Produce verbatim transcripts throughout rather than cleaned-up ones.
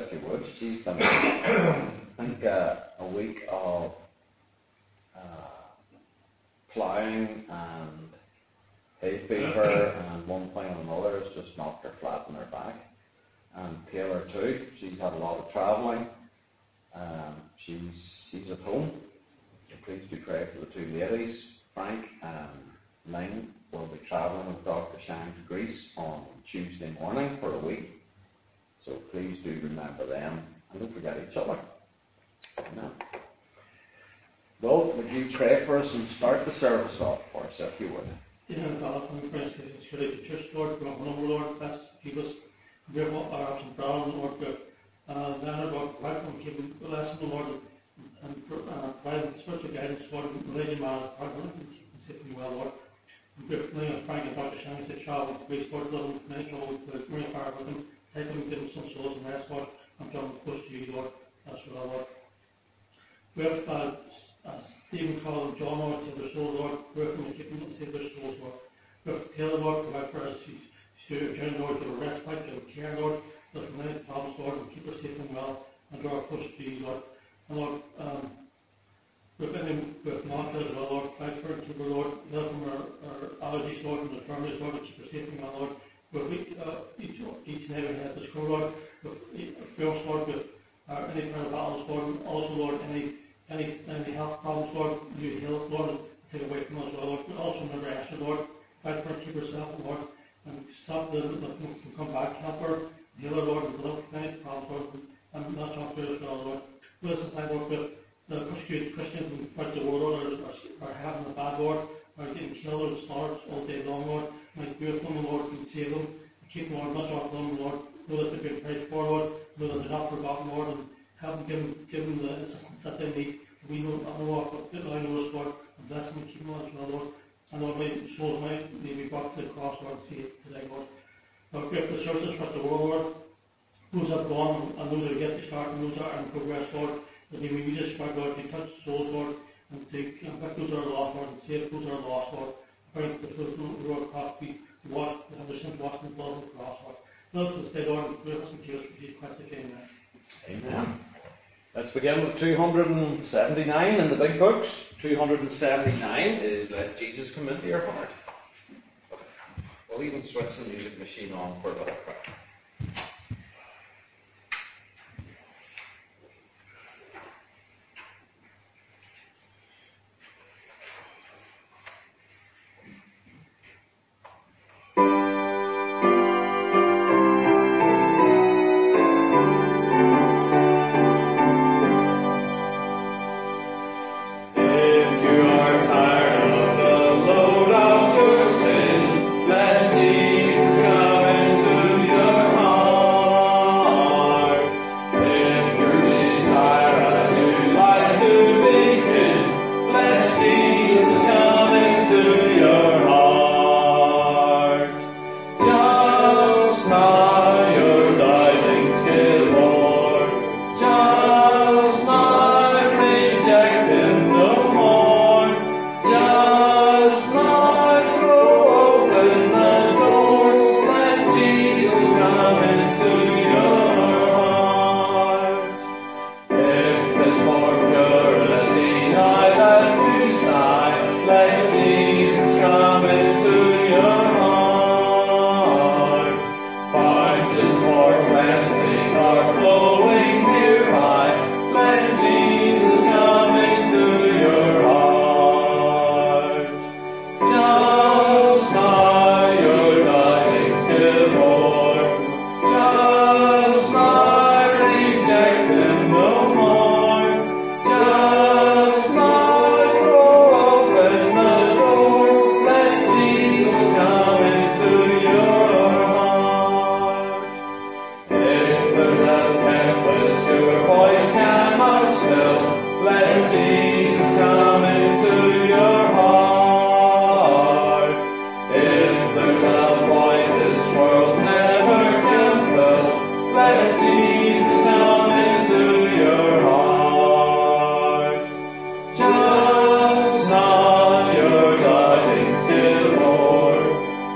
if you would. She's been, I think, uh, a week of uh, ploughing and hay fever and one thing and another has just knocked her flat on her back. And Taylor too, she's had a lot of travelling. Um, she's she's at home. So please do pray for the two ladies. Frank and Lynn will be travelling with Doctor Shang to Greece on Tuesday morning for a week. So please do remember them and don't forget each other. Amen. Well, would you pray for us and start the service off for us, if you would? Dear God, I'm praying for the Church, the Church, Lord, for our number, Lord, bless, keep us, give our ups and downs, Lord, good. Uh, then, Lord, provide for keep the lesson, Lord, and uh, provide spiritual guidance, Lord, and religion, man, and keep us safe and well, Lord. And give me and Frank and Doctor Shang to travel to Greece, Lord, love them tonight, Lord, with Maria Fire with them. Take them, give them some souls and rest, Lord, and draw them close to you, Lord. That's what I Lord. We have uh, uh, Stephen, Carl, and John, Lord, save their souls, Lord. We have them and keep them and save their souls, Lord. We have Taylor, Lord, provide for us to return, Lord, give a respite, give a care, Lord. Let them many problems, Lord, and keep us safe and well, and draw close to you, Lord. And Lord, um, we have any with Monica as well, Lord. Provide for and keep her, Lord. Heal from our, our allergies, Lord, and infirmities, Lord, and keep her safe and well, Lord. With uh, each, each and every head this crew, Lord, with films, Lord, with uh, any kind of battles, Lord, and also, Lord, any any any health problems, Lord, you heal, Lord, and take away from us, Lord. But also remember Esther, Lord, fight for her, keep herself, Lord, and stop the nothing from come back, help her, heal her, Lord, and deliver from any problems, Lord, and not talk to her as well, Lord. Bless us, I Lord, with the persecuted Christians and fight the world, Lord, are, are having a bad, Lord, are getting killed or slaughtered all day long, Lord. Might be with them, Lord, and save them. Keep them, Lord, not off them, Lord. Know that they've been prayed for, Lord. Know that they're not forgotten, Lord, and help them, give them, give them the assistance that they need. We know, I know of what I know us, Lord, and bless them and keep them as well, Lord. And Lord, my souls might may be brought to the cross, Lord, and see it today, Lord. Lord, pray for the services for the world, Lord. Those that have gone and those that are yet to start and those that are in progress, Lord. That they may use this spread, Lord, to touch souls, Lord, and to convict those that are lost, Lord, and save those that are lost, Lord. Praying for those who are cross be washed, and have their sins washed in the blood of the cross, Lord. Lord, to stay, Lord, and pray for some tears for Jesus Christ, amen. Amen. Let's begin with two hundred seventy-nine in the big books. two hundred seventy-nine is Let Jesus Come Into Your Heart. We'll even switch the music machine on for a bit.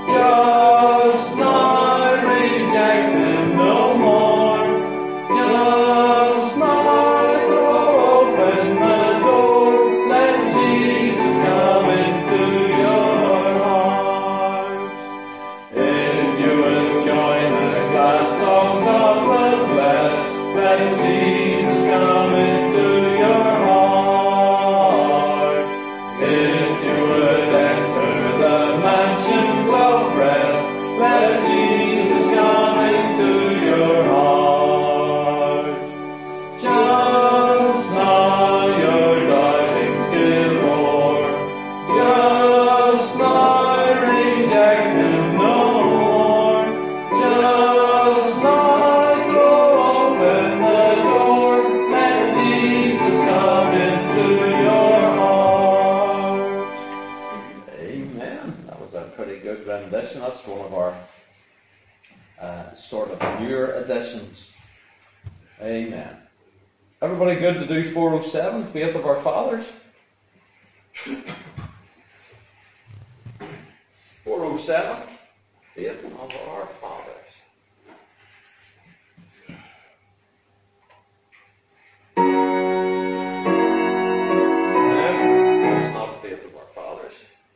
Just Everybody good to do four oh seven, Faith of Our Fathers? four oh seven, Faith of Our Fathers. No, it's not Faith of Our Fathers.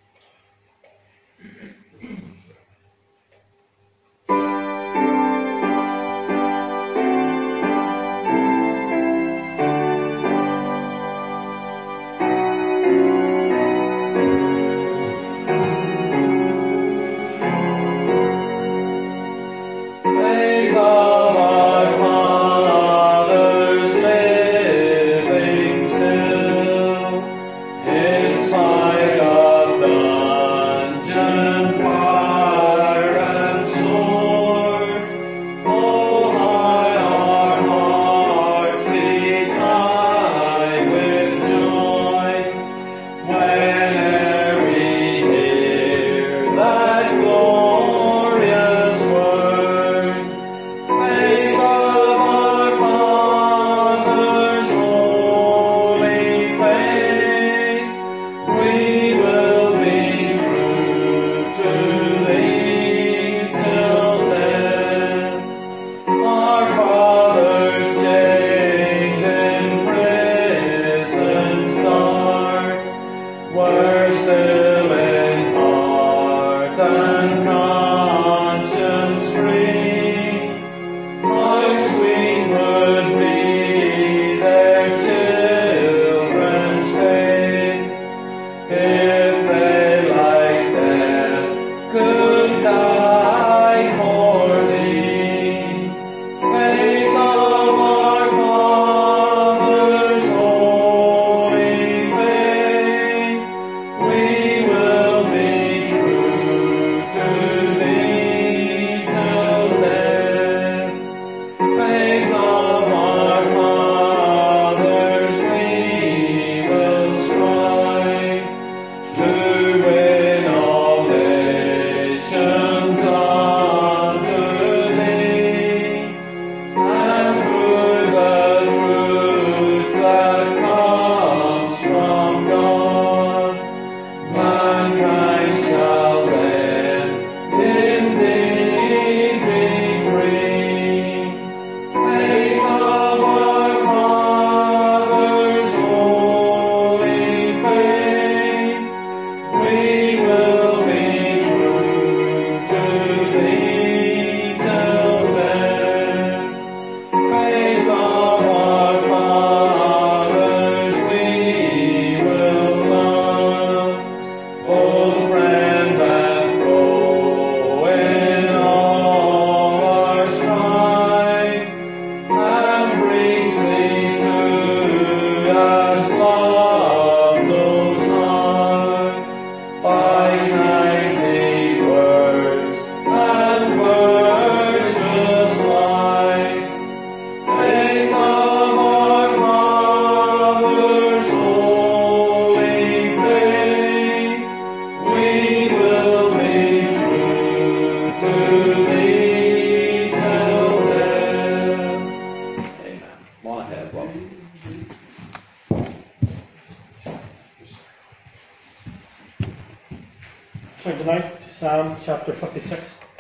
Turn tonight to Psalm chapter fifty-six.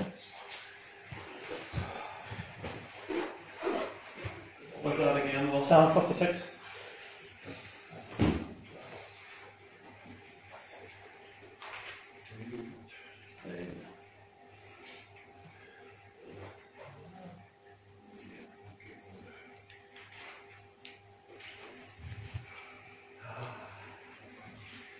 What's that again? Well, Psalm fifty-six.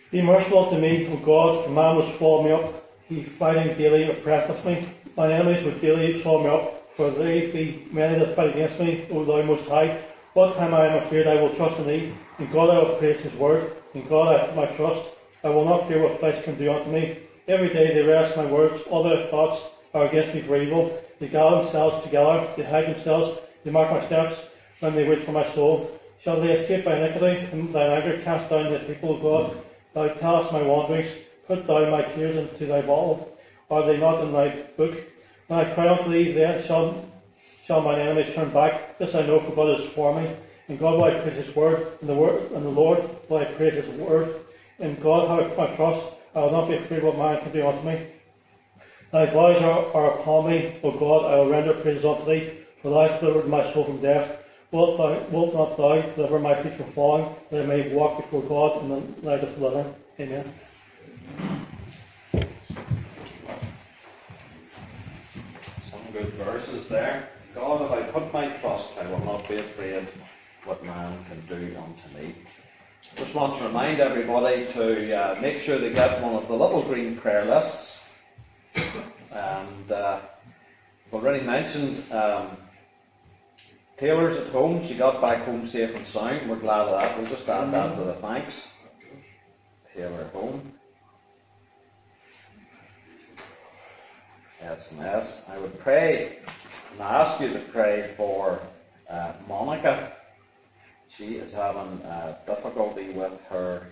Be merciful to me, O God, for man would swallow me up. He fighting daily oppresseth me. Mine enemies would daily swallow me up, for they be many that fight against me, O thou most high. What time I am afraid, I will trust in thee. In God I will praise his word. In God I put my trust. I will not fear what flesh can do unto me. Every day they rest my words. All their thoughts are against me for evil. They gather themselves together. They hide themselves. They mark my steps when they wait for my soul. Shall they escape by iniquity? And thine anger cast down the people of God. Thou tellest my wanderings. Put thou my tears into thy bottle. Are they not in thy book? When I cry unto thee, then shall, shall mine enemies turn back. This I know, for God is for me. In God will I praise his word, and the word, and the Lord will I praise his word. In God have I put my trust. I will not be afraid what man can do unto me. Thy vows are, are upon me, O God, I will render praise unto thee, for thou hast delivered my soul from death. Wilt, thou, wilt not thou deliver my feet from falling, that I may walk before God in the light of the living? Amen. Some good verses there. God, if I put my trust, I will not be afraid what man can do unto me. Just want to remind everybody to uh, make sure they get one of the little green prayer lists. And uh, I've already mentioned um, Taylor's at home. She got back home safe and sound. We're glad of that. We'll just add that to the thanks. Taylor at home. S M S. I would pray and ask you to pray for uh, Monica. She is having uh, difficulty with her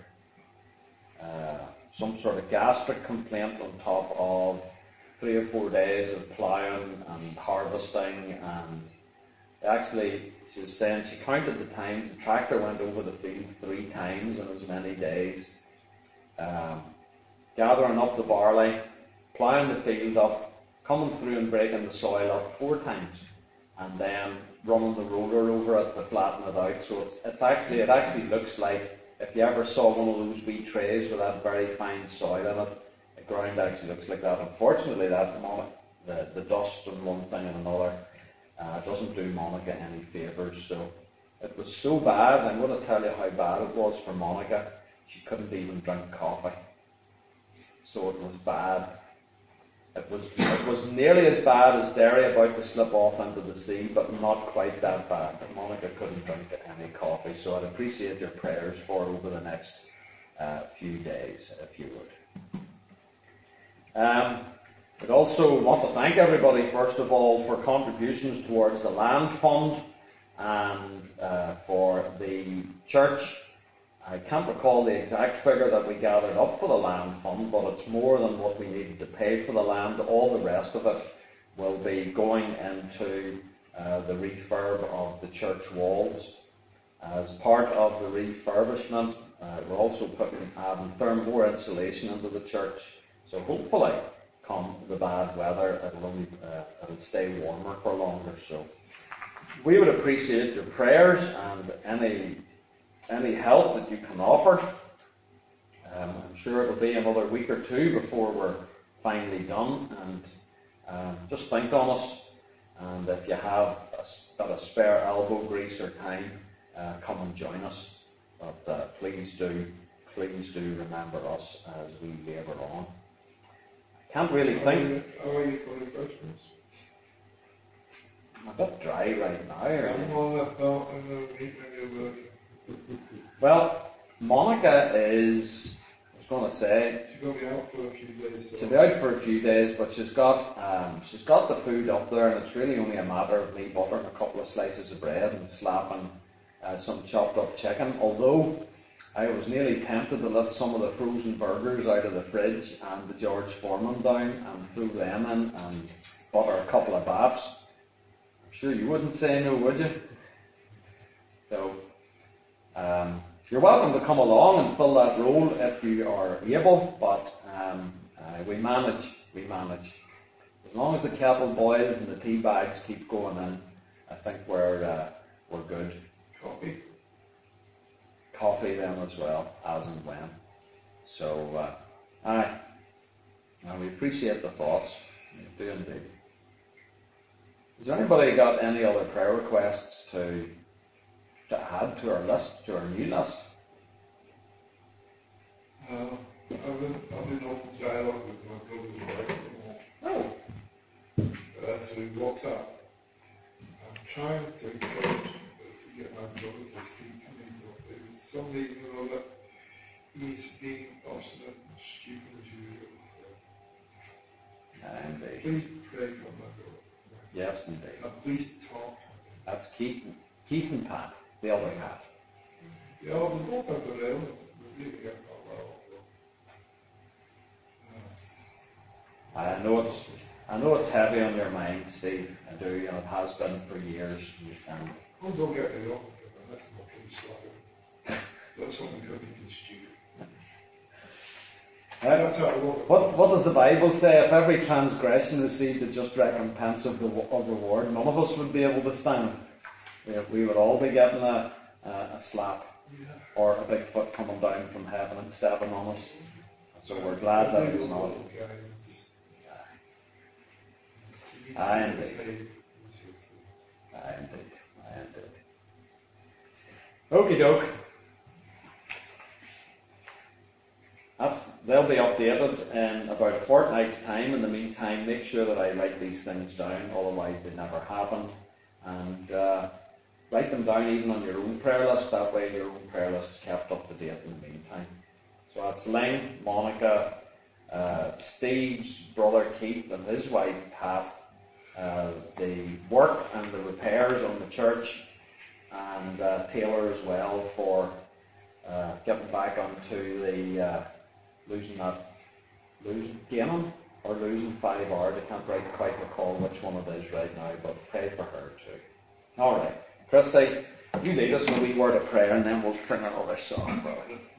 uh, some sort of gastric complaint on top of three or four days of ploughing and harvesting, and actually she was saying she counted the times the tractor went over the field three times in as many days, um, gathering up the barley, ploughing the field up, coming through and breaking the soil up four times, and then running the roller over it to flatten it out. So it's, it's actually, it actually looks like, if you ever saw one of those wee trays with that very fine soil in it, the ground actually looks like that. Unfortunately, that the, the dust and one thing and another uh, doesn't do Monica any favours. So it was so bad. I'm going to tell you how bad it was for Monica. She couldn't even drink coffee. So it was bad. It was, it was nearly as bad as Derry about to slip off into the sea, but not quite that bad. But Monica couldn't drink any coffee, so I'd appreciate your prayers for her over the next uh, few days, if you would. Um, I'd also want to thank everybody, first of all, for contributions towards the land fund and uh, for the church. I can't recall the exact figure that we gathered up for the land fund, but it's more than what we needed to pay for the land. All the rest of it will be going into uh, the refurb of the church walls. As part of the refurbishment, uh, we're also putting adding therm more insulation into the church. So hopefully, come the bad weather, it'll only uh, it'll stay warmer for longer. So we would appreciate your prayers and any. Any help that you can offer. Um, I'm sure it'll be another week or two before we're finally done, and um, just think on us, and if you have a, got a spare elbow grease or time, uh, come and join us. But uh, please do, please do remember us as we labour on. I can't really think. How are you for refreshments? I'm a bit dry right now. I'm on the thought in the meeting of Well, Monica is, I was going to say, she's going to be out for a few days. So. she'll be out for a few days, but she's got um, she's got the food up there, and it's really only a matter of me buttering a couple of slices of bread and slapping uh, some chopped up chicken. Although I was nearly tempted to lift some of the frozen burgers out of the fridge and the George Foreman down and throw them in and butter a couple of baps. I'm sure you wouldn't say no, would you? So. Um, you're welcome to come along and fill that role if you are able, but um, uh, we manage, we manage. As long as the kettle boils and the tea bags keep going in, I think we're uh, we're good. Coffee. Coffee then as well, as and when. So, uh, aye, and we appreciate the thoughts. We do indeed. Has anybody got any other prayer requests to? to add to our list, to our new list? Uh, I've been, I've been open dialogue with my brother's wife at the moment, Oh, uh, through WhatsApp. I'm trying to encourage him to get my brother to speak to me, but there's some reason or other he's being obstinate and stupid as usual. So yeah, indeed. please pray for my brother. Yes, indeed. At least talk to him. That's Keith, Keith and Pat, the other Pat. Yeah, well, we both have the ailments. We really get on well. But, uh, I know it's, I know it's heavy on your mind, Steve. I do, and it has been for years. And oh, don't get me wrong, that's not pretty slow. That's something because he can stupid. That's how I love it. What, what does the Bible say? If every transgression received a just recompense of, the, of reward, none of us would be able to stand. We, we would all be getting a, a, a slap Yeah. or a big foot coming down from heaven and stepping on us. So we're glad that it's not. Aye, indeed. Aye, indeed. Aye, indeed. Okie doke. That's, they'll be updated in about a fortnight's time. In the meantime, make sure that I write these things down, otherwise they never happened. And uh, write them down even on your own prayer list. That way your own prayer list is kept up to date in the meantime. So that's Ling, Monica, uh, Steve's brother Keith and his wife Pat, uh, the work and the repairs on the church, and uh, Taylor as well for uh, getting back onto the uh, losing that, losing, gaining or losing five hours. I can't quite, quite recall which one it is right now, but pray for her too. All right, Christy, you lead us in a wee word of prayer, and then we'll sing another song, brother.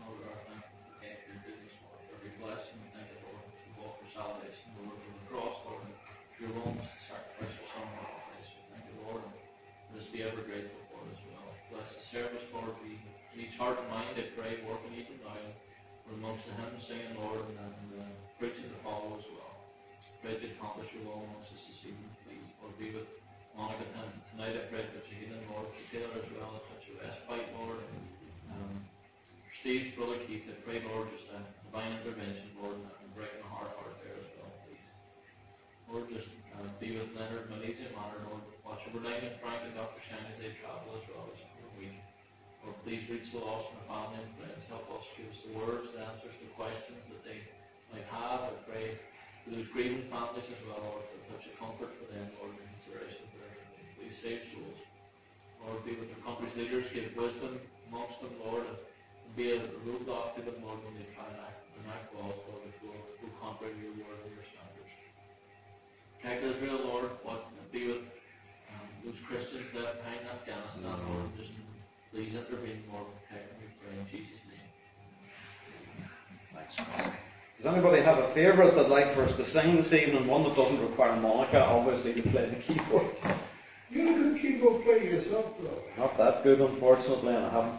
Your own sacrificial son, Christ. We thank you, Lord, and let us be ever grateful for it as well. Bless the service, Lord, be in each heart and mind, I pray, working even now. We're amongst the hymns singing, Lord, and, and uh, preaching to follow as well. Pray to accomplish your will amongst us this evening, please. Lord, be with Monica tonight. I pray that you heal, Lord, for Taylor as well, that you respite, Lord. Um, for Steve's brother Keith, I pray, Lord, just a divine intervention, Lord, and breaking the heart heart there as well, please. Lord, just uh, be with Leonard in an easy manner, Lord. Watch over Diane and Frank and Doctor Shine as they travel as well this week. Lord, please reach the lost and family and friends. Help us, give us the words, the answers to questions that they might have. I pray for those grieving families as well, Lord, that touch a comfort for them, Lord, in consideration for everything. Please save souls. Lord, be with our country's leaders, give wisdom amongst them, Lord, and be a roadblock to them, Lord, when they try and act, and act laws, Lord, that will go contrary to your word and your standards. Protect Israel, Lord, what be with um, those Christians left behind in Afghanistan, Lord, just please intervene, Lord, protect them, we pray in Jesus' name. Thanks. Does anybody have a favourite they'd like for us to sing this evening? One that doesn't require Monica, obviously, to play the keyboard. You're a good keyboard player yourself, though. Not that good, unfortunately, and I haven't.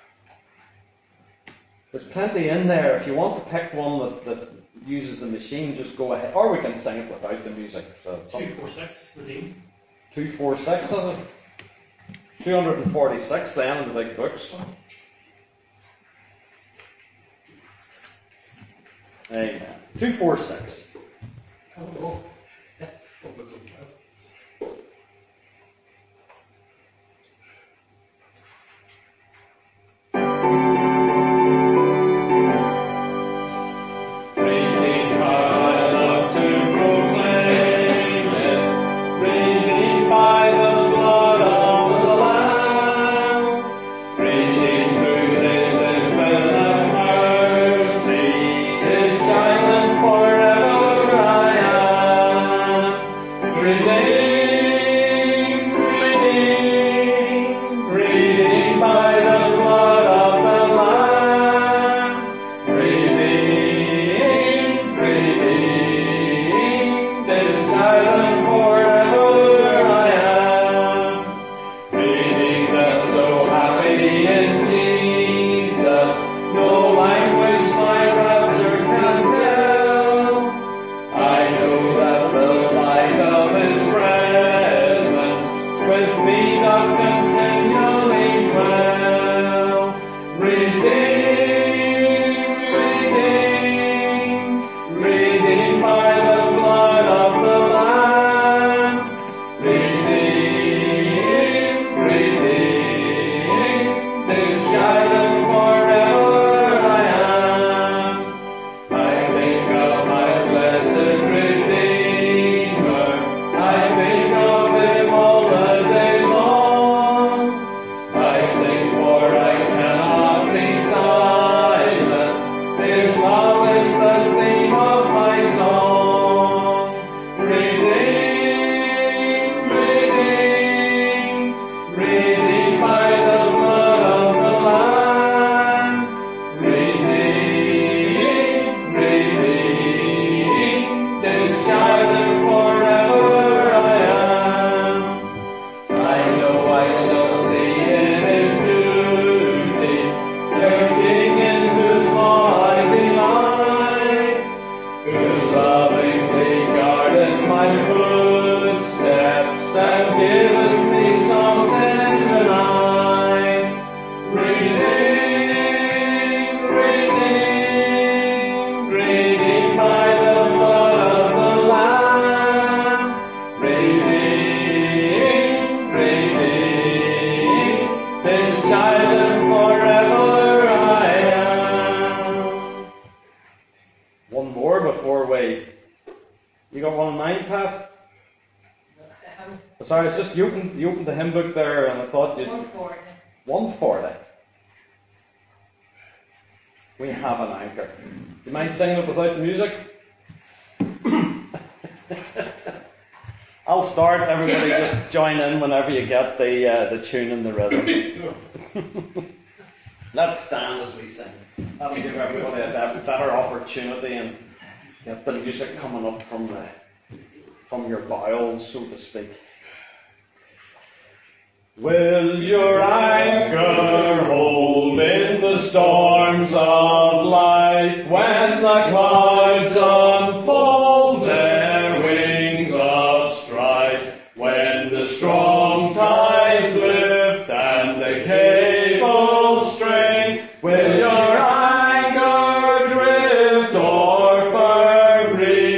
There's plenty in there. If you want to pick one that, that uses the machine, just go ahead. Or we can sing it without the music. So Two, four, six, redeem. two forty-six, is it? two forty-six then in the big books. Amen. two forty-six. Hello. Forever. child and forever I am. One more before we... You got one in mind, Pat? Um, Sorry, it's just you opened, you opened the hymn book there and I thought you'd... one forty. one forty. We have an anchor. Do you mind singing it without the music? I'll start. Everybody just join in whenever you get the uh, the tune and the rhythm. Let's stand as we sing. That'll give everybody a better opportunity and get the music coming up from the from your bowels, so to speak. Will your anchor hold in the storms of life when the clouds unfold their wings of strife, when the strong tides lift and the cables strain? Will your anchor drift or firm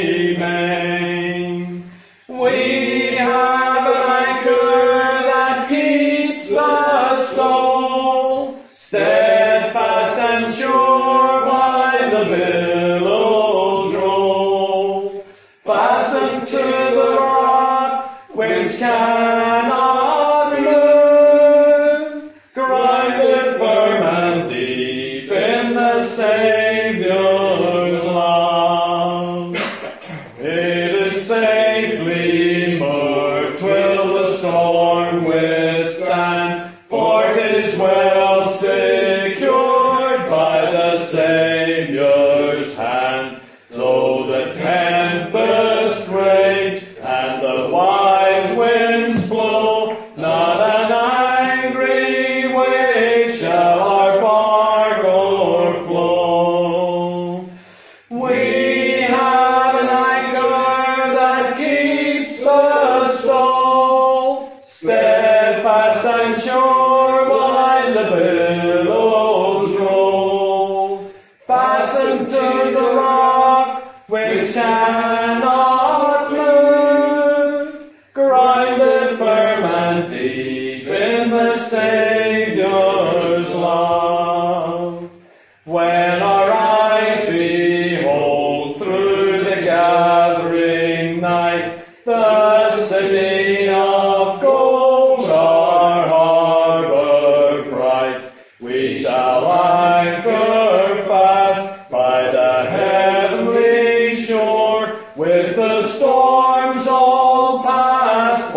remain? We have an anchor that keeps the soul steadfast and sure while the billows roll. Fastened to the rock which cannot move, grounded firm and deep in the Saviour's love. It is safely moored, 'twill the storm withstand, for 'tis well secured by the Saviour's hand. Though the tempest rage and the wild winds blow, not an angry wave shall our bark o'erflow. We have an anchor that keeps the soul steadfast and sure while the billows roll. Fastened to the rock which cannot move, grounded firm and deep in the Saviour's love. When our eyes behold through the gathering night the city of gold, our harbor bright, we shall anchor fast by the heavenly shore, with the storms all past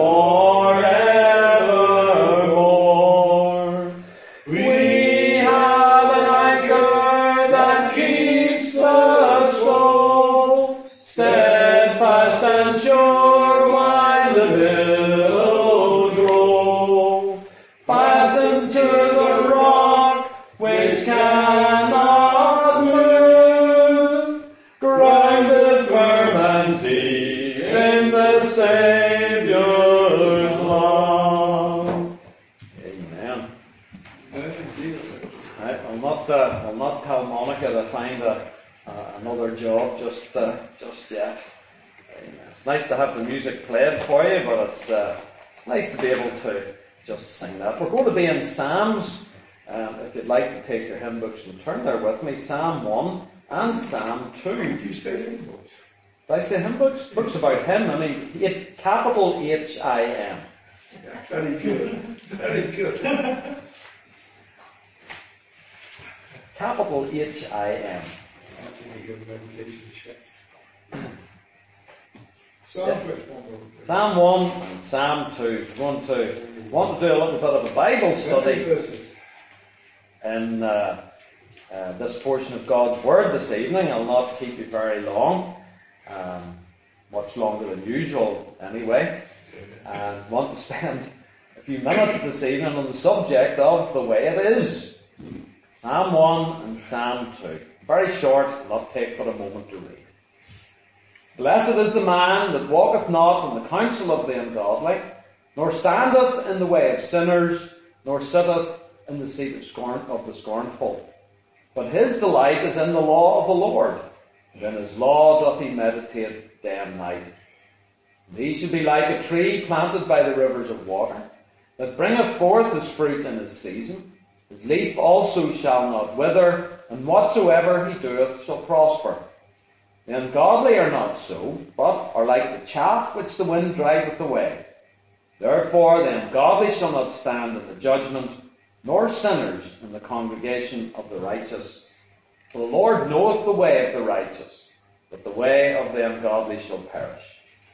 forevermore. We have an anchor that keeps the soul steadfast and sure while the billows roll. Fastened to the rock which cannot move, grounded firm and deep in the Saviour's love. Amen. Right, I'll not, uh, I'll not tell Monica to find a, uh, another job just, uh, just yet. Amen. It's nice to have the music played for you, but it's, uh, it's nice to be able to just sing that. We're going to be in Psalms. Um, if you'd like to take your hymn books and turn there with me, Psalm one and Psalm two. If you say hymn books. Did I say hymn books? Books about him. I mean, it, capital H I M. Yeah, very good. Very good. Capital H I M. I think you give meditation check. Psalm Yeah. which one will it be? Psalm one and Psalm two. We're going to want to do a little bit of a Bible How many study verses? in uh, uh, this portion of God's Word this evening. I'll not keep you very long, um, much longer than usual anyway, and want to spend a few minutes this evening on the subject of the way it is. Psalm one and Psalm two. Very short, not take but a moment to read. Blessed is the man that walketh not in the counsel of the ungodly, nor standeth in the way of sinners, nor sitteth in the seat of scorn of the scornful. But his delight is in the law of the Lord, and in his law doth he meditate day and night. And he shall be like a tree planted by the rivers of water, that bringeth forth his fruit in his season, His leaf also shall not wither, and whatsoever he doeth shall prosper. The ungodly are not so, but are like the chaff which the wind driveth away. Therefore the ungodly shall not stand in the judgment, nor sinners in the congregation of the righteous. For the Lord knoweth the way of the righteous, but the way of the ungodly shall perish.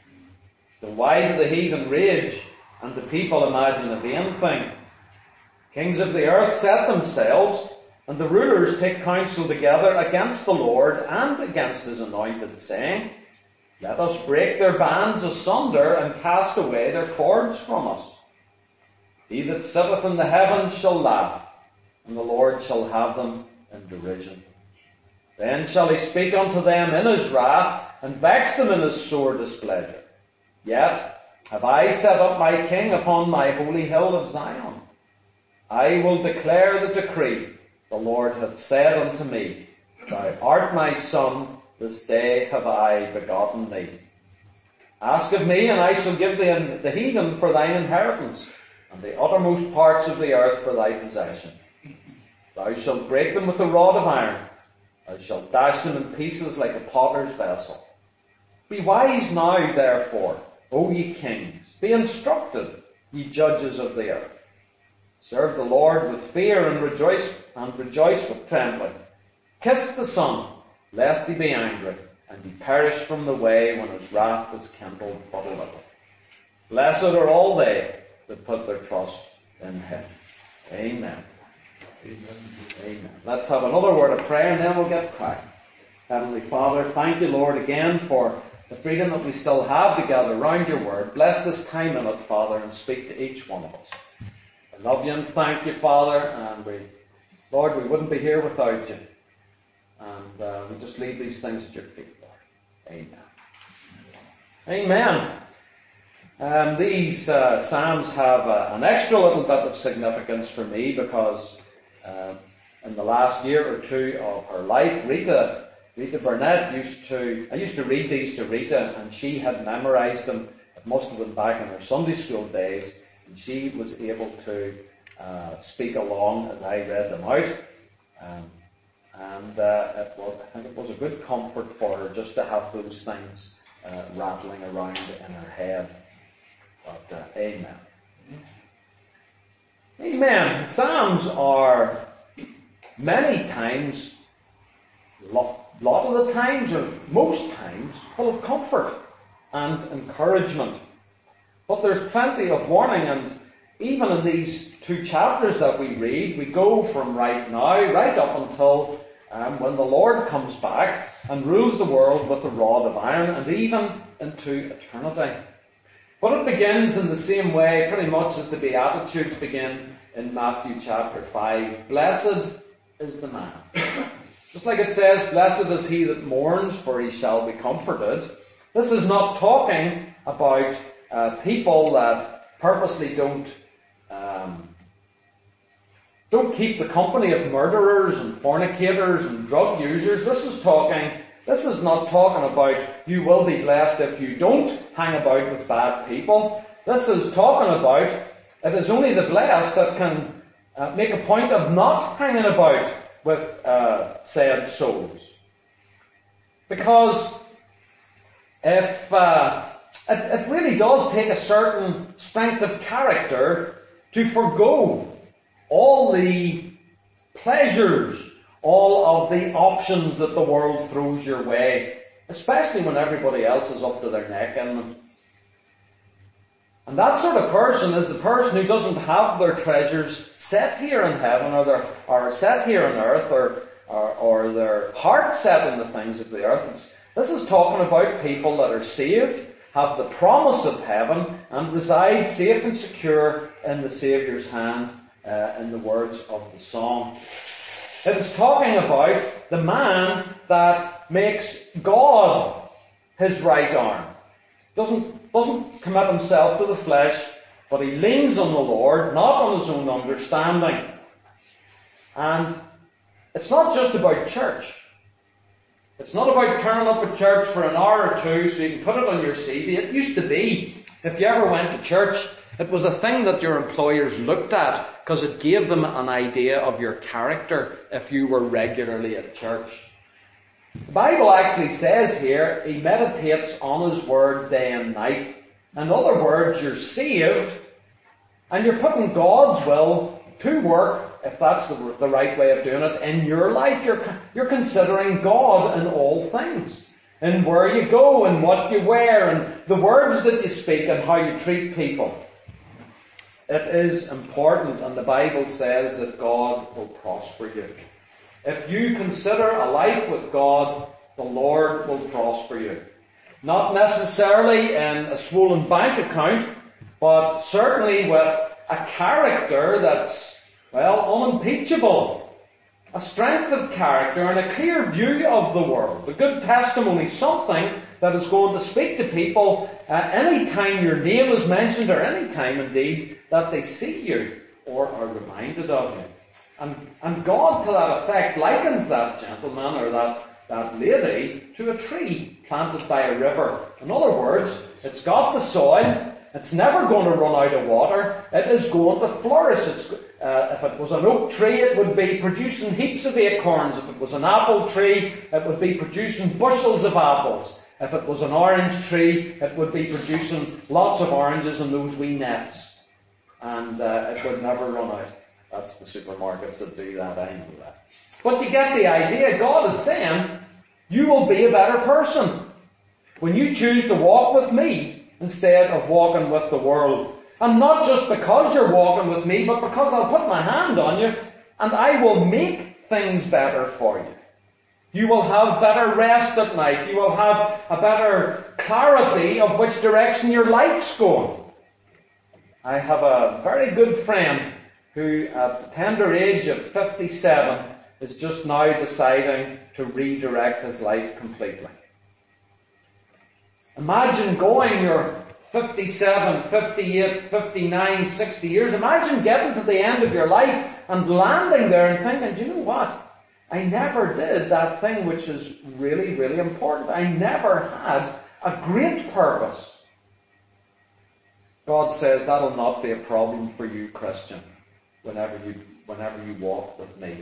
So why do the heathen rage, and the people imagine a vain thing? Kings of the earth set themselves, and the rulers take counsel together against the Lord and against his anointed, saying, Let us break their bands asunder and cast away their cords from us. He that sitteth in the heavens shall laugh, and the Lord shall have them in derision. Then shall he speak unto them in his wrath, and vex them in his sore displeasure. Yet have I set up my king upon my holy hill of Zion. I will declare the decree. The Lord hath said unto me, Thou art my son, this day have I begotten thee. Ask of me, and I shall give thee the heathen for thine inheritance, and the uttermost parts of the earth for thy possession. Thou shalt break them with a rod of iron. Thou shalt dash them in pieces like a potter's vessel. Be wise now, therefore, O ye kings. Be instructed, ye judges of the earth. Serve the Lord with fear and rejoice, and rejoice with trembling. Kiss the Son, lest he be angry, and he perish from the way when his wrath is kindled but a little. Blessed are all they that put their trust in him. Amen. Amen. Amen. Let's have another word of prayer and then we'll get cracking. Heavenly Father, thank you, Lord, again for the freedom that we still have to gather around your word. Bless this time in it, Father, and speak to each one of us. I love you and thank you, Father, and we, Lord, we wouldn't be here without you. And uh, we just leave these things at your feet, Lord. Amen. Amen. Um, these uh, Psalms have uh, an extra little bit of significance for me because uh, in the last year or two of her life, Rita, Rita Burnett used to, I used to read these to Rita, and she had memorized them. It must have been back in her Sunday school days. And she was able to uh, speak along as I read them out. Um, and uh, it was, I think it was a good comfort for her just to have those things uh, rattling around in her head. But uh, amen. Amen. Psalms are many times, lot, lot of the times, or most times, full of comfort and encouragement. But there's plenty of warning, and even in these two chapters that we read, we go from right now, right up until um, when the Lord comes back and rules the world with a rod of iron, and even into eternity. But it begins in the same way, pretty much as the Beatitudes begin in Matthew chapter five. Blessed is the man. Just like it says, blessed is he that mourns, for he shall be comforted. This is not talking about Uh, people that purposely don't um, don't keep the company of murderers and fornicators and drug users. This is talking. This is not talking about you will be blessed if you don't hang about with bad people. This is talking about it is only the blessed that can uh, make a point of not hanging about with uh, said souls, because if uh, It, it really does take a certain strength of character to forgo all the pleasures, all of the options that the world throws your way, especially when everybody else is up to their neck in them. And that sort of person is the person who doesn't have their treasures set here in heaven, or their, or set here on earth, or, or, or their heart set in the things of the earth. It's, this is talking about people that are saved, have the promise of heaven, and reside safe and secure in the Saviour's hand, uh, in the words of the song. It is talking about the man that makes God his right arm. Doesn't, doesn't commit himself to the flesh, but he leans on the Lord, not on his own understanding. And it's not just about church. It's not about turning up at church for an hour or two so you can put it on your C V. It used to be, if you ever went to church, It was a thing that your employers looked at because it gave them an idea of your character if you were regularly at church. The Bible actually says here, he meditates on his word day and night. In other words, you're saved and you're putting God's will to work, if that's the, the right way of doing it, in your life. You're, you're considering God in all things. In where you go and what you wear and the words that you speak and how you treat people. It is important, and the Bible says that God will prosper you. If you consider a life with God, the Lord will prosper you. Not necessarily in a swollen bank account, but certainly with a character that's, well, unimpeachable. A strength of character and a clear view of the world. A good testimony, something that is going to speak to people uh, any time your name is mentioned, or any time indeed that they see you or are reminded of you. And, and God, to that effect, likens that gentleman or that, that lady to a tree planted by a river. In other words, it's got the soil, it's never going to run out of water, it is going to flourish. It's, uh, if it was an oak tree, it would be producing heaps of acorns. If it was an apple tree, it would be producing bushels of apples. If it was an orange tree, it would be producing lots of oranges in those wee nets. And uh, it would never run out. That's the supermarkets that do that, I know that. But you get the idea. God is saying, you will be a better person when you choose to walk with me instead of walking with the world. And not just because you're walking with me, but because I'll put my hand on you and I will make things better for you. You will have better rest at night. You will have a better clarity of which direction your life's going. I have a very good friend who, at the tender age of fifty-seven, is just now deciding to redirect his life completely. Imagine going your fifty-seven, fifty-eight, fifty-nine, sixty years. Imagine getting to the end of your life and landing there and thinking, you know what? I never did that thing which is really, really important. I never had a great purpose. God says that'll not be a problem for you, Christian, whenever you, whenever you walk with me.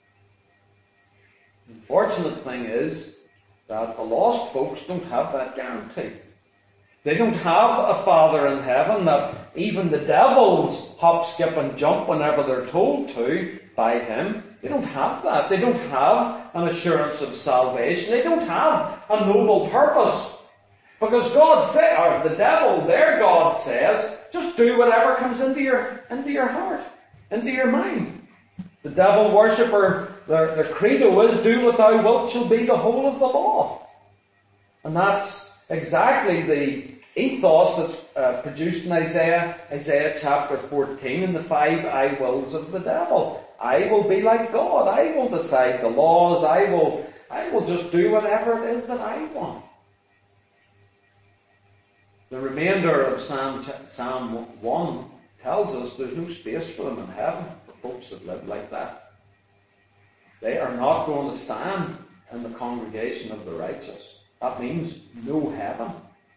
The unfortunate thing is that the lost folks don't have that guarantee. They don't have a Father in heaven that even the devils hop, skip and jump whenever they're told to by Him. They don't have that. They don't have an assurance of salvation. They don't have a noble purpose. Because God said, or the devil, their God says, just do whatever comes into your, into your heart, into your mind. The devil worshipper, their, their credo is, do what thou wilt shall be the whole of the law. And that's exactly the ethos that's uh, produced in Isaiah, Isaiah chapter fourteen, in the five I wills of the devil. I will be like God. I will decide the laws. I will, I will just do whatever it is that I want. The remainder of Psalm, Psalm one tells us there's no space for them in heaven for folks that live like that. They are not going to stand in the congregation of the righteous. That means no heaven.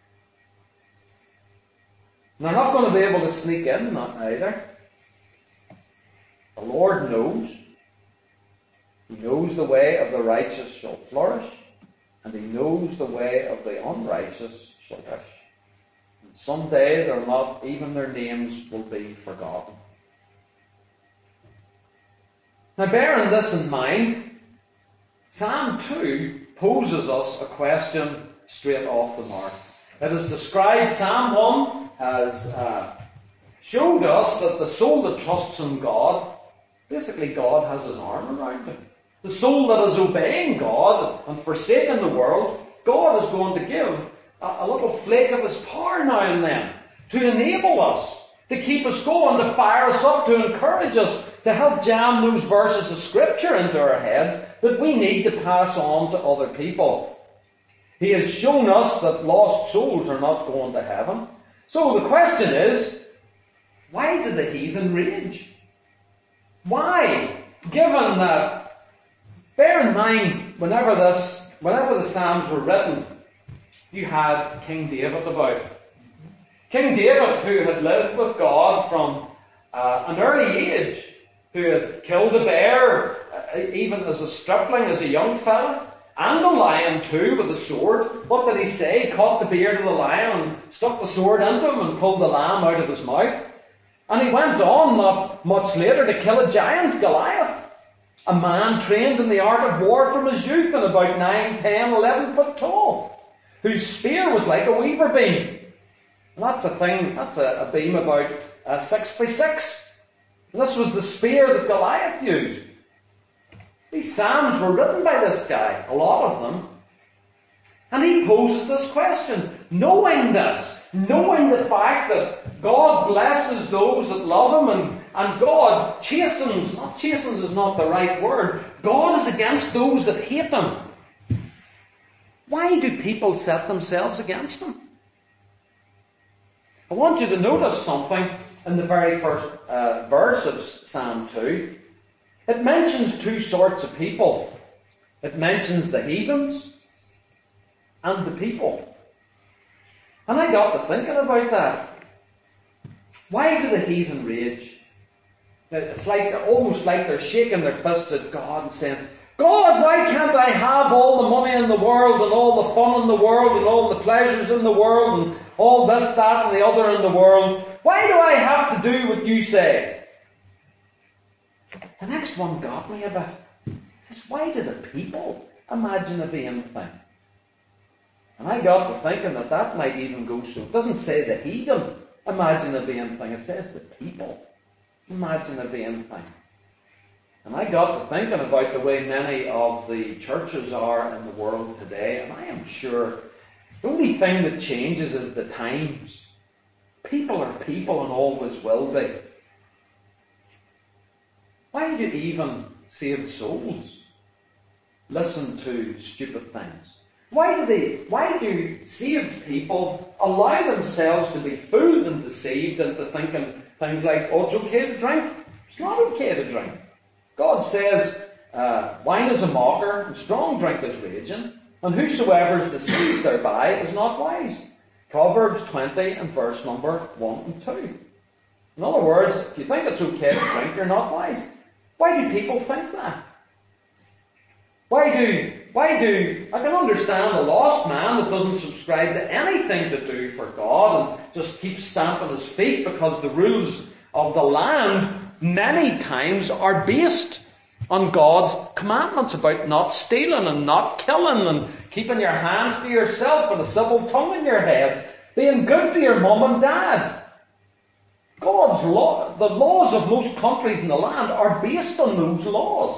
And they're not going to be able to sneak in either. The Lord knows. He knows the way of the righteous shall flourish, and He knows the way of the unrighteous shall perish. And someday they're not, even their names will be forgotten. Now, bearing this in mind, Psalm two poses us a question straight off the mark. It is described, Psalm one has uh, showed us that the soul that trusts in God, basically God has His arm around him. The soul that is obeying God and forsaking the world, God is going to give a, a little flake of His power now and then to enable us, to keep us going, to fire us up, to encourage us, to help jam those verses of Scripture into our heads that we need to pass on to other people. He has shown us that lost souls are not going to heaven. So the question is, why did the heathen rage? Why? Given that, bear in mind, whenever this, whenever the Psalms were written, you had King David about. King David, who had lived with God from uh, an early age, who had killed a bear, uh, even as a stripling, as a young fella, and a lion too, with a sword. What did he say? He caught the beard of the lion and stuck the sword into him and pulled the lamb out of his mouth. And he went on not much later to kill a giant, Goliath, a man trained in the art of war from his youth and about nine, ten, eleven foot tall, whose spear was like a weaver beam. And that's a thing, that's a, a beam about uh, six by six. And this was the spear that Goliath used. These psalms were written by this guy, a lot of them. And he poses this question, knowing this, knowing the fact that God blesses those that love Him, and, and God chastens, not chastens is not the right word, God is against those that hate Him. Why do people set themselves against Him? I want you to notice something in the very first uh, verse of Psalm two. It mentions two sorts of people. It mentions the heathens and the people. And I got to thinking about that. Why do the heathen rage? It's like, almost like they're shaking their fists at God and saying, God, why can't I have all the money in the world and all the fun in the world and all the pleasures in the world and all this, that and the other in the world? Why do I have to do what you say? The next one got me a bit. It says, why do the people imagine a vain thing? And I got to thinking that that might even go so. It doesn't say the heathen imagine a vain thing. It says the people imagine a vain thing. And I got to thinking about the way many of the churches are in the world today. And I am sure the only thing that changes is the times. People are people and always will be. Why do even saved souls listen to stupid things? Why do they, why do saved people allow themselves to be fooled and deceived into thinking things like, oh, it's okay to drink? It's not okay to drink. God says, uh, wine is a mocker, and strong drink is raging, and whosoever is deceived thereby is not wise. Proverbs twenty and verse number one and two. In other words, if you think it's okay to drink, you're not wise. Why do people think that? Why do, why do, I can understand a lost man that doesn't subscribe to anything to do for God and just keeps stamping his feet because the rules of the land many times are based on God's commandments about not stealing and not killing and keeping your hands to yourself and a civil tongue in your head, being good to your mum and dad. God's law, the laws of most countries in the land are based on those laws.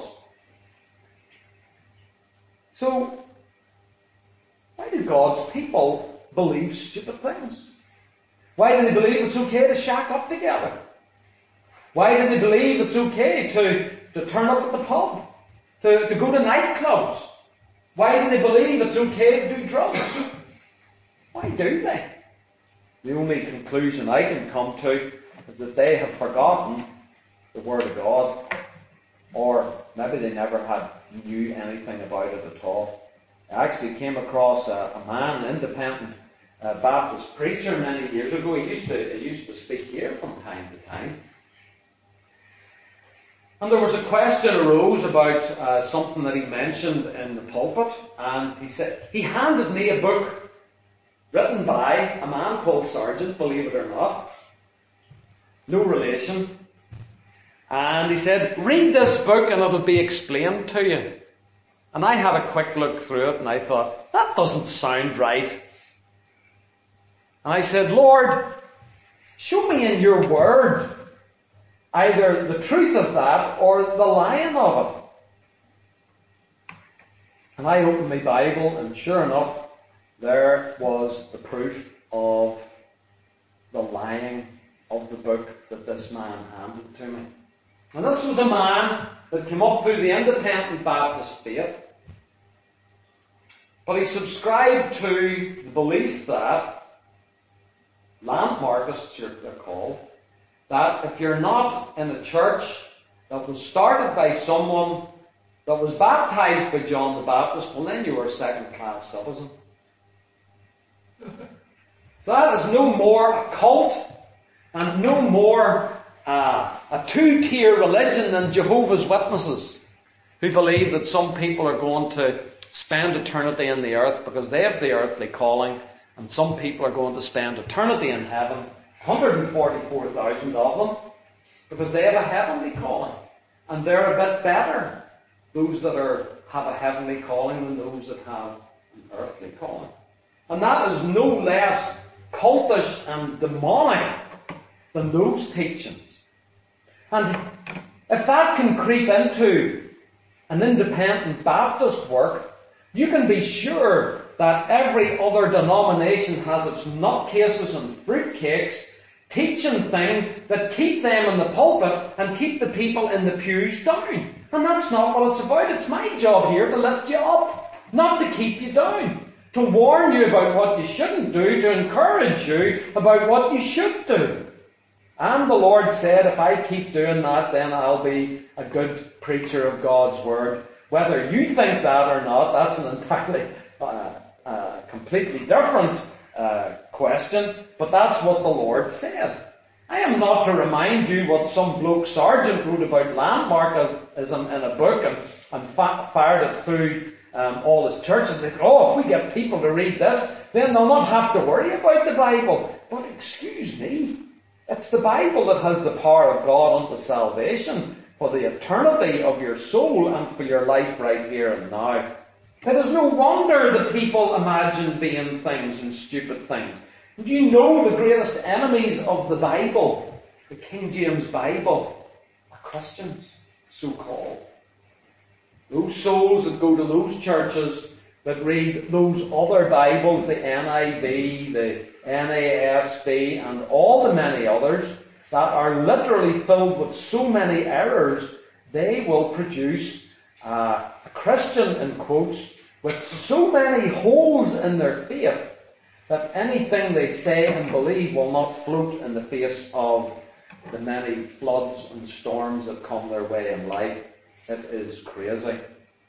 So, why do God's people believe stupid things? Why do they believe it's okay to shack up together? Why do they believe it's okay to, to turn up at the pub? To, to go to nightclubs? Why do they believe it's okay to do drugs? Why do they? The only conclusion I can come to is that they have forgotten the Word of God, or maybe they never had knew anything about it at all. I actually came across a, a man, an independent uh, Baptist preacher many years ago. He used to he used to speak here from time to time. And there was a question arose about uh, something that he mentioned in the pulpit, and he said he handed me a book written by a man called Sargent, believe it or not, no relation. And he said, read this book and it'll be explained to you. And I had a quick look through it and I thought, that doesn't sound right. And I said, Lord, show me in your word either the truth of that or the lying of it. And I opened my Bible and sure enough, there was the proof of the lying of the book that this man handed to me. And this was a man that came up through the independent Baptist faith, but he subscribed to the belief that, landmarkists they're called, that if you're not in a church that was started by someone that was baptized by John the Baptist, well then you were a second-class citizen. So that is no more a cult and no more uh, a two-tier religion than Jehovah's Witnesses, who believe that some people are going to spend eternity in the earth because they have the earthly calling, and some people are going to spend eternity in heaven, one hundred forty-four thousand of them, because they have a heavenly calling. And they're a bit better, those that are have a heavenly calling, than those that have an earthly calling. And that is no less cultish and demonic than those teachings. And if that can creep into an independent Baptist work, you can be sure that every other denomination has its nutcases and fruitcakes teaching things that keep them in the pulpit and keep the people in the pews down. And that's not what it's about. It's my job here to lift you up, not to keep you down. To warn you about what you shouldn't do, to encourage you about what you should do. And the Lord said, if I keep doing that, then I'll be a good preacher of God's Word. Whether you think that or not, that's an entirely uh, uh, completely different uh, question, but that's what the Lord said. I am not to remind you what some bloke sergeant wrote about landmarkism in a book and, and fa- fired it through um, all his churches. They think, oh, if we get people to read this, then they'll not have to worry about the Bible. But excuse me, it's the Bible that has the power of God unto salvation for the eternity of your soul and for your life right here and now. It is no wonder that people imagine vain things and stupid things. Do you know the greatest enemies of the Bible, the King James Bible, are Christians, so-called? Those souls that go to those churches that read those other Bibles, the N I V, the N A S B, and all the many others that are literally filled with so many errors, they will produce uh, a Christian, in quotes, with so many holes in their faith that anything they say and believe will not float in the face of the many floods and storms that come their way in life. It is crazy.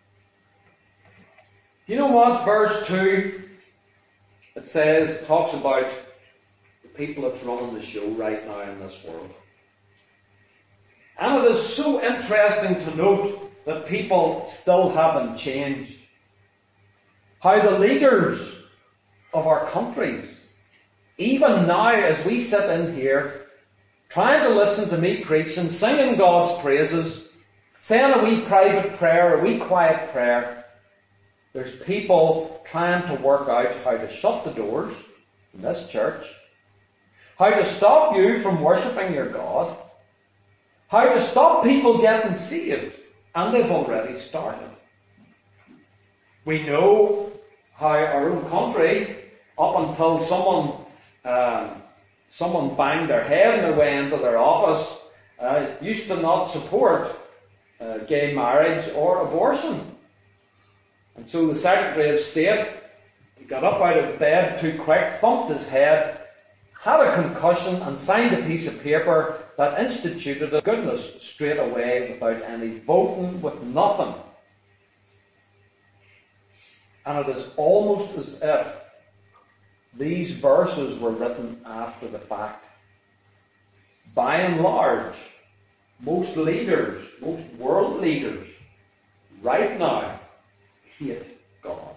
You know what? Verse two, it says, talks about the people that's running the show right now in this world. And it is so interesting to note that people still haven't changed. How the leaders of our countries, even now as we sit in here, trying to listen to me preaching, singing God's praises, saying a wee private prayer, a wee quiet prayer, there's people trying to work out how to shut the doors in this church, how to stop you from worshipping your God, how to stop people getting saved, and they've already started. We know how our own country, up until someone um, someone banged their head on their way into their office, uh, used to not support uh, gay marriage or abortion. And so the Secretary of State got up out of bed too quick, thumped his head, had a concussion, and signed a piece of paper that instituted it, goodness, straight away without any voting, with nothing. And it is almost as if these verses were written after the fact. By and large, most leaders, most world leaders, right now, hate God.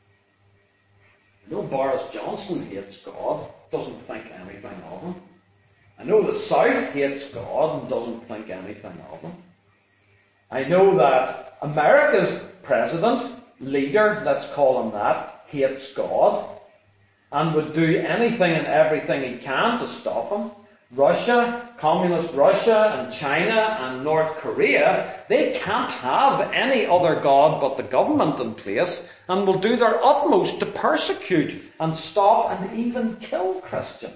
I know Boris Johnson hates God, doesn't think anything of him. I know the South hates God and doesn't think anything of him. I know that America's president, leader, let's call him that, hates God and would do anything and everything he can to stop him. Russia, communist Russia and China and North Korea, they can't have any other God but the government in place and will do their utmost to persecute and stop and even kill Christians.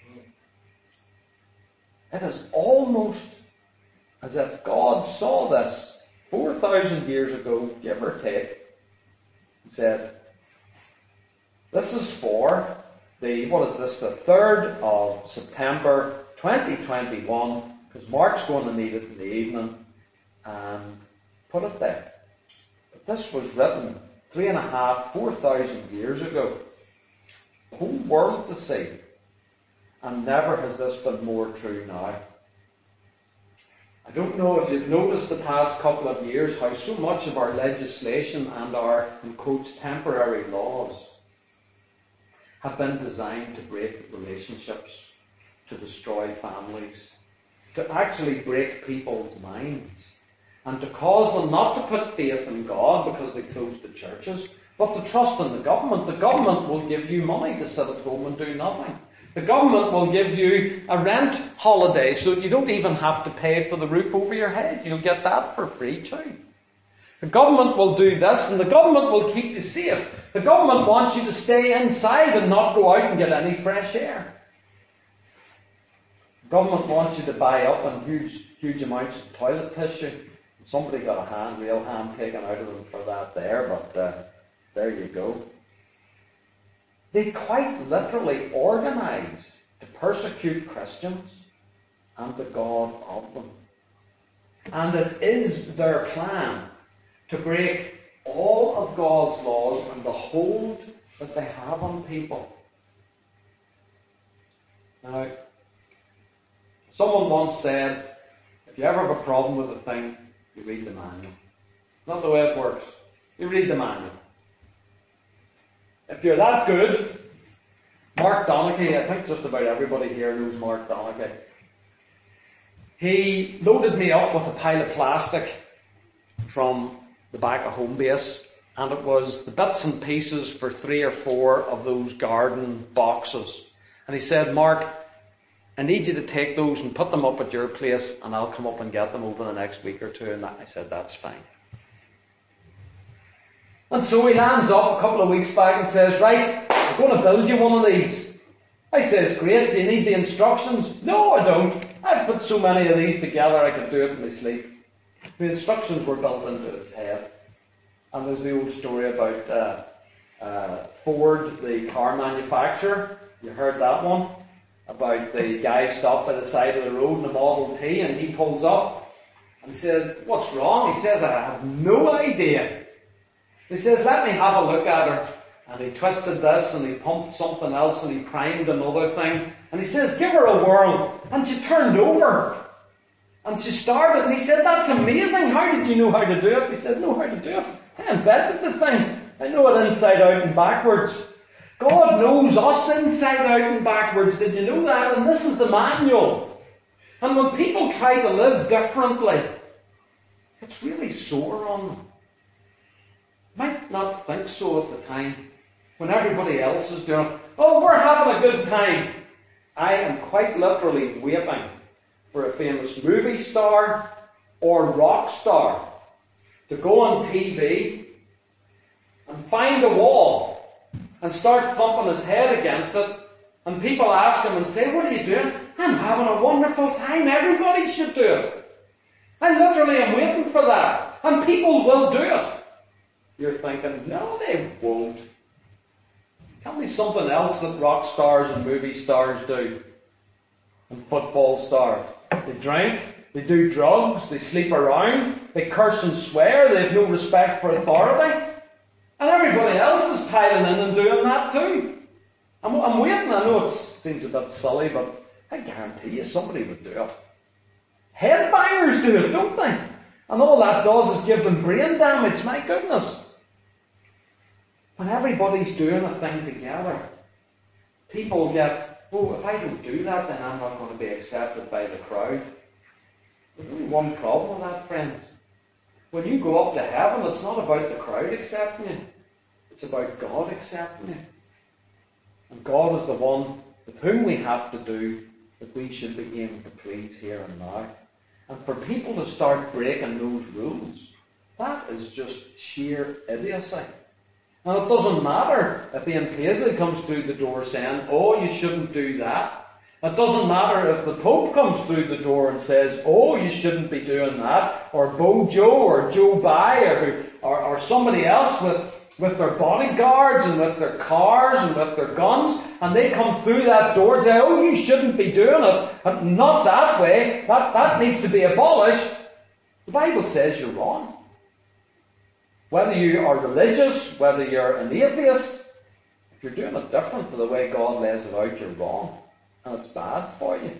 It is almost as if God saw this four thousand years ago, give or take, and said, this is for the, what is this, the third of September twenty twenty-one, because Mark's going to need it in the evening, and put it there. But this was written three and a half, four thousand years ago. The whole world to see. And never has this been more true now. I don't know if you've noticed the past couple of years how so much of our legislation and our, in quotes, temporary laws have been designed to break relationships, to destroy families, to actually break people's minds, and to cause them not to put faith in God because they close the churches, but to trust in the government. The government will give you money to sit at home and do nothing. The government will give you a rent holiday so that you don't even have to pay for the roof over your head. You'll get that for free too. The government will do this, and the government will keep you safe. The government wants you to stay inside and not go out and get any fresh air. The government wants you to buy up in huge, huge amounts of toilet tissue. Somebody got a hand, real hand taken out of them for that there, but uh, there you go. They quite literally organise to persecute Christians and the God of them. And it is their plan to break all of God's laws and the hold that they have on people. Now, someone once said, if you ever have a problem with a thing, you read the manual. Not the way it works. You read the manual. If you're that good, Mark Donaghy, I think just about everybody here knows Mark Donaghy. He loaded me up with a pile of plastic from the back of home base, and it was the bits and pieces for three or four of those garden boxes. And he said, Mark, I need you to take those and put them up at your place, and I'll come up and get them over the next week or two. And I said, that's fine. And so he lands up a couple of weeks back and says, right, I'm going to build you one of these. I says, great, do you need the instructions? No, I don't. I've put so many of these together I could do it in my sleep. The instructions were built into his head. And there's the old story about uh, uh, Ford, the car manufacturer. You heard that one? About the guy stopped by the side of the road in a Model T, and he pulls up and he says, what's wrong? He says, I have no idea. He says, let me have a look at her. And he twisted this, and he pumped something else, and he primed another thing. And he says, give her a whirl. And she turned over. And she started, and he said, that's amazing. How did you know how to do it? He said, know how to do it. I invented the thing. I know it inside out and backwards. God knows us inside out and backwards. Did you know that? And this is the manual. And when people try to live differently, it's really sore on them. Might not think so at the time, when everybody else is doing it. Oh, we're having a good time. I am quite literally waiting for a famous movie star or rock star to go on T V and find a wall and start thumping his head against it, and people ask him and say, what are you doing? I'm having a wonderful time. Everybody should do it. I literally am waiting for that. And people will do it. You're thinking, no, they won't. Tell me something else that rock stars and movie stars do. And football stars. They drink, they do drugs, they sleep around, they curse and swear, they have no respect for authority. And everybody else is piling in and doing that too. I'm, I'm waiting, I know it seems a bit silly, but I guarantee you somebody would do it. Headbangers do it, don't they? And all that does is give them brain damage, my goodness. When everybody's doing a thing together, people get, oh, if I don't do that, then I'm not going to be accepted by the crowd. There's only one problem with that, friends. When you go up to heaven, it's not about the crowd accepting you. It's about God accepting you. And God is the one with whom we have to do that we should be aiming to please here and now. And for people to start breaking those rules, that is just sheer idiocy. And it doesn't matter if Ian Paisley comes through the door saying, oh, you shouldn't do that. It doesn't matter if the Pope comes through the door and says, oh, you shouldn't be doing that. Or Bojo or Joe Bai or, or, or somebody else with, with their bodyguards and with their cars and with their guns. And they come through that door and say, oh, you shouldn't be doing it. And not that way. That, that needs to be abolished. The Bible says you're wrong. Whether you are religious, whether you're an atheist, if you're doing it different to the way God lays it out, you're wrong. And it's bad for you.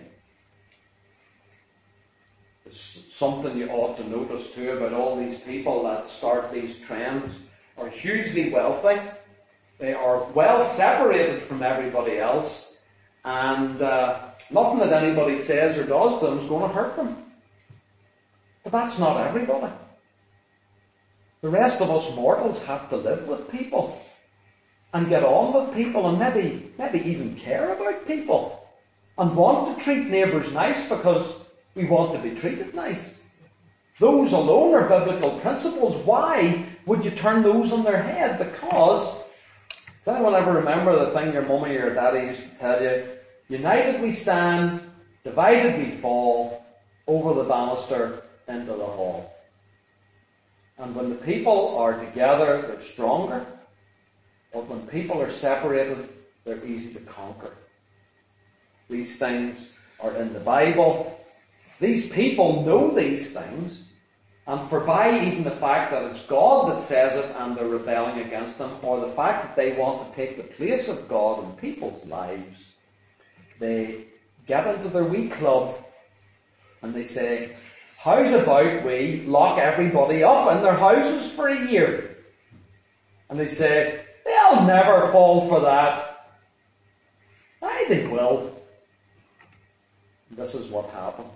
It's something you ought to notice too about all these people that start these trends are hugely wealthy. They are well separated from everybody else, and uh, nothing that anybody says or does to them is going to hurt them. But that's not everybody. The rest of us mortals have to live with people and get on with people and maybe, maybe even care about people and want to treat neighbours nice because we want to be treated nice. Those alone are biblical principles. Why would you turn those on their head? Because, does anyone ever remember the thing your mummy or daddy used to tell you? United we stand, divided we fall, over the banister into the hall. And when the people are together, they're stronger. But when people are separated, they're easy to conquer. These things are in the Bible. These people know these things. And forby even the fact that it's God that says it and they're rebelling against Him, or the fact that they want to take the place of God in people's lives, they get into their wee club and they say, how's about we lock everybody up in their houses for a year? And they say, they'll never fall for that. I think will. And this is what happens.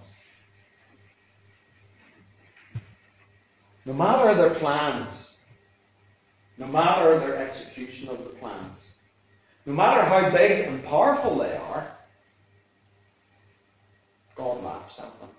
No matter their plans, no matter their execution of the plans, no matter how big and powerful they are, God laughs at them.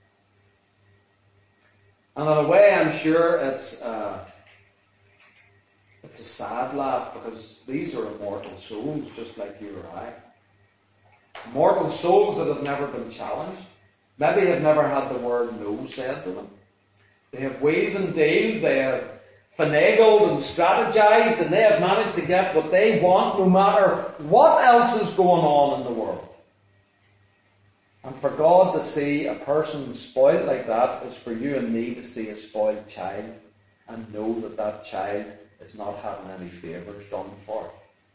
And in a way, I'm sure it's uh, it's a sad laugh, because these are immortal souls just like you or I. Immortal souls that have never been challenged. Maybe have never had the word no said to them. They have waved and dealed, they have finagled and strategized, and they have managed to get what they want no matter what else is going on in the world. And for God to see a person spoiled like that is for you and me to see a spoiled child and know that that child is not having any favours done for it.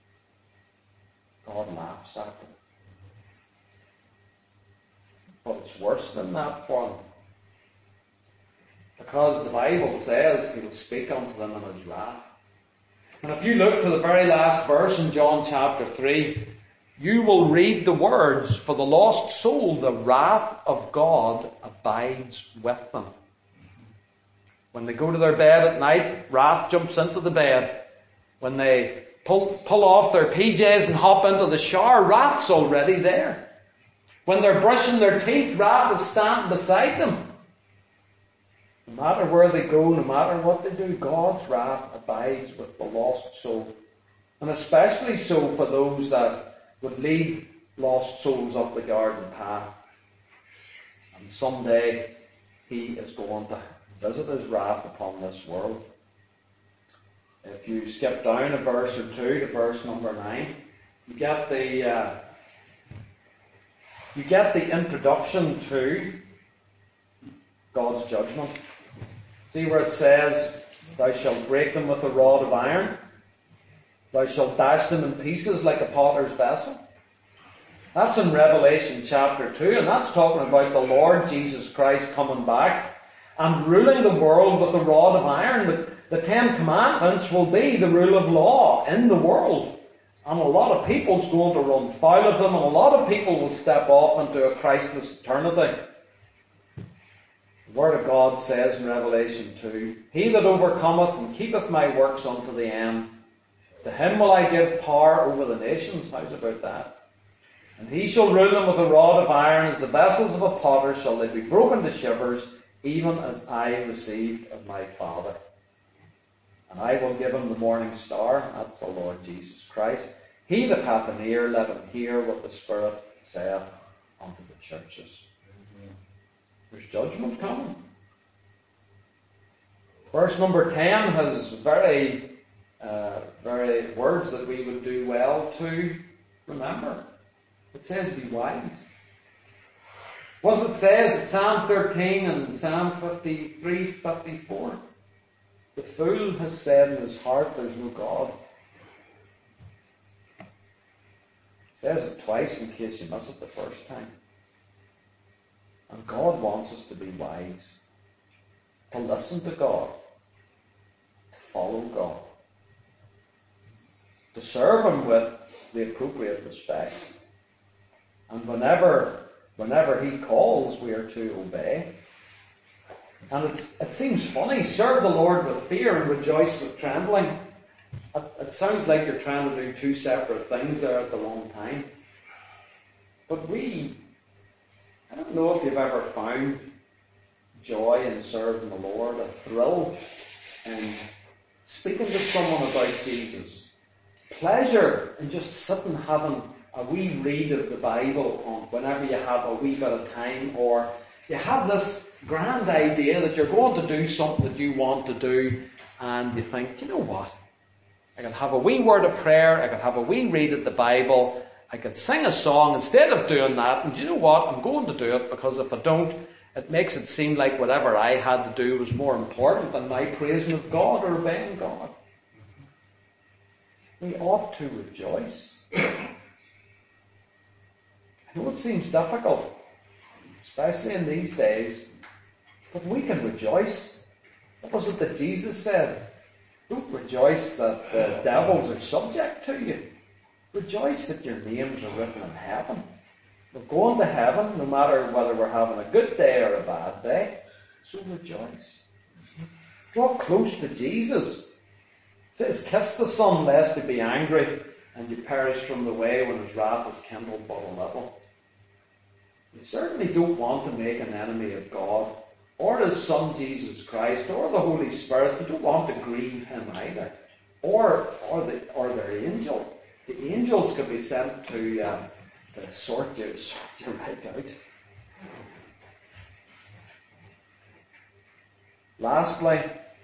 God laughs at them. But it's worse than that for them. Because the Bible says He will speak unto them in His wrath. And if you look to the very last verse in John chapter three, you will read the words, for the lost soul, the wrath of God abides with them. When they go to their bed at night, wrath jumps into the bed. When they pull, pull off their P Js and hop into the shower, wrath's already there. When they're brushing their teeth, wrath is standing beside them. No matter where they go, no matter what they do, God's wrath abides with the lost soul. And especially so for those that would lead lost souls up the garden path. And someday He is going to visit His wrath upon this world. If you skip down a verse or two to verse number nine, you get the uh, you get the introduction to God's judgment. See where it says, thou shalt break them with a rod of iron. Thou shalt dash them in pieces like a potter's vessel. That's in Revelation chapter two, and that's talking about the Lord Jesus Christ coming back and ruling the world with a rod of iron. The, the Ten Commandments will be the rule of law in the world. And a lot of people's going to run foul of them, and a lot of people will step off into a Christless eternity. The Word of God says in Revelation two, he that overcometh and keepeth my works unto the end, to him will I give power over the nations. How's about that? And he shall rule them with a rod of iron, as the vessels of a potter shall they be broken to shivers, even as I received of my Father. And I will give him the morning star, that's the Lord Jesus Christ. He that hath an ear, let him hear what the Spirit saith unto the churches. There's judgment coming. Verse number ten has very, uh, very words that we would do well to remember. It says, be wise. What does it say? It's Psalm thirteen and Psalm fifty-three, fifty-four. The fool has said in his heart, there's no God. says it twice in case you miss it the first time. And God wants us to be wise, to listen to God, to follow God, to serve Him with the appropriate respect. And whenever, whenever He calls, we are to obey. And it's, it seems funny, serve the Lord with fear and rejoice with trembling. It, it sounds like you're trying to do two separate things there at the one time. But we, I don't know if you've ever found joy in serving the Lord, a thrill in speaking to someone about Jesus, pleasure in just sitting having a wee read of the Bible on whenever you have a wee bit of time, or you have this grand idea that you're going to do something that you want to do, and you think, do you know what? I can have a wee word of prayer, I can have a wee read of the Bible, I could sing a song instead of doing that, and do you know what? I'm going to do it, because if I don't, it makes it seem like whatever I had to do was more important than my praising of God or obeying God. We ought to rejoice. I know it seems difficult, especially in these days, but we can rejoice. What was it that Jesus said? Don't rejoice that the devils are subject to you. Rejoice that your names are written in heaven. We're going to heaven no matter whether we're having a good day or a bad day. So rejoice. Draw close to Jesus. It says, kiss the Son lest he be angry and you perish from the way when his wrath is kindled but a little. You certainly don't want to make an enemy of God or His Son Jesus Christ or the Holy Spirit. You don't want to grieve Him either. Or, or, the, or their angel. The angels could be sent to, uh, to sort you, sort you right out. Lastly,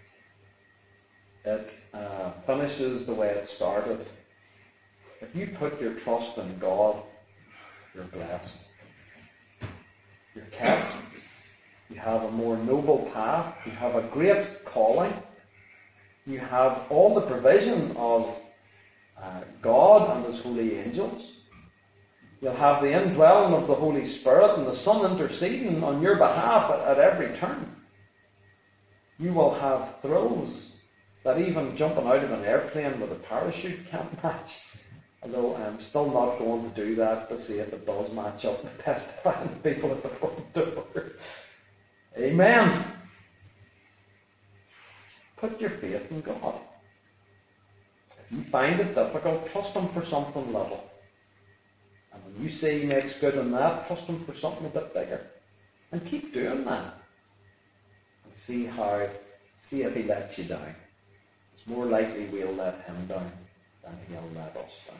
it uh, finishes the way it started. If you put your trust in God, you're blessed. You're kept. You have a more noble path. You have a great calling. You have all the provision of uh, God and His holy angels. You'll have the indwelling of the Holy Spirit and the Son interceding on your behalf at, at every turn. You will have thrills that even jumping out of an airplane with a parachute can't match. Although I'm still not going to do that to see if it does match up with testifying to people at the front door. Amen. Put your faith in God. If you find it difficult, trust Him for something little. And when you say He makes good on that, trust Him for something a bit bigger. And keep doing that. And see how, see if He lets you down. It's more likely we'll let Him down than He'll let us down.